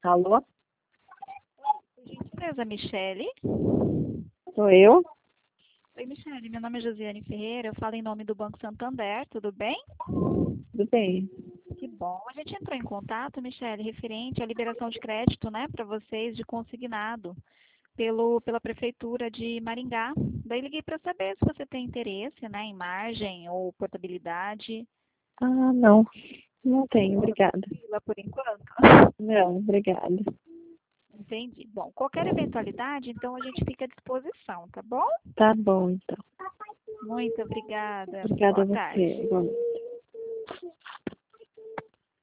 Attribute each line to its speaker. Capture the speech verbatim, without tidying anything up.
Speaker 1: Alô?
Speaker 2: Por gentileza, Michele.
Speaker 1: Sou eu?
Speaker 2: Oi, Michele, meu nome é Josiane Ferreira, eu falo em nome do Banco Santander, tudo bem?
Speaker 1: Tudo bem.
Speaker 2: Que bom. A gente entrou em contato, Michele, referente à liberação de crédito, né, para vocês de consignado pelo, pela Prefeitura de Maringá. Daí liguei para saber se você tem interesse, né, em margem ou portabilidade.
Speaker 1: Ah, não. Não tenho, obrigada.
Speaker 2: Tranquila por enquanto.
Speaker 1: Não, obrigada.
Speaker 2: Entendi. Bom, qualquer eventualidade, então a gente fica à disposição, tá bom?
Speaker 1: Tá bom, então.
Speaker 2: Muito obrigada.
Speaker 1: Obrigada a
Speaker 2: Boa tarde.
Speaker 1: você. Igualmente.